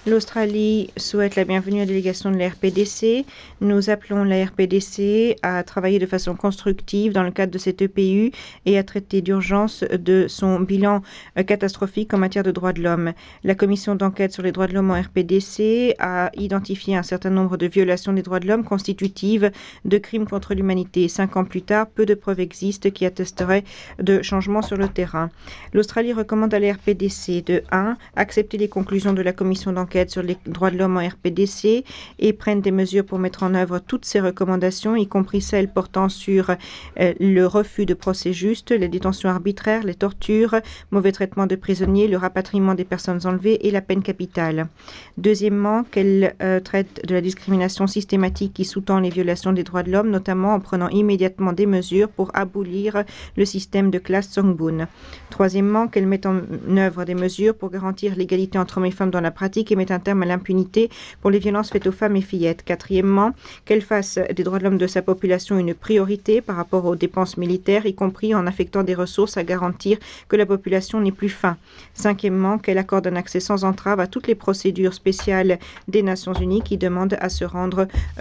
L'Australie souhaite la bienvenue à la délégation de la RPDC. Nous appelons la RPDC à travailler de façon constructive dans le cadre de cette EPU et à traiter d'urgence de son bilan catastrophique en matière de droits de l'homme. La commission d'enquête sur les droits de l'homme en RPDC a identifié un certain nombre de violations des droits de l'homme constitutives de crimes contre l'humanité. 5 ans plus tard, peu de preuves existent qui attesteraient de changements sur le terrain. L'Australie recommande à la RPDC de 1. Accepter les conclusions de la commission d'enquête sur les droits de l'homme en RPDC et prennent des mesures pour mettre en œuvre toutes ces recommandations, y compris celles portant sur le refus de procès juste, les détentions arbitraires, les tortures, mauvais traitement de prisonniers, le rapatriement des personnes enlevées et la peine capitale. Deuxièmement, qu'elle traite de la discrimination systématique qui sous-tend les violations des droits de l'homme, notamment en prenant immédiatement des mesures pour abolir le système de classe Songbun. Troisièmement, qu'elle mette en œuvre des mesures pour garantir l'égalité entre hommes et femmes dans la pratique et mette un terme à l'impunité pour les violences faites aux femmes et fillettes. Quatrièmement, qu'elle fasse des droits de l'homme de sa population une priorité par rapport aux dépenses militaires, y compris en affectant des ressources à garantir que la population n'ait plus faim. Cinquièmement, qu'elle accorde un accès sans entrave à toutes les procédures spéciales des Nations Unies qui demandent à se rendre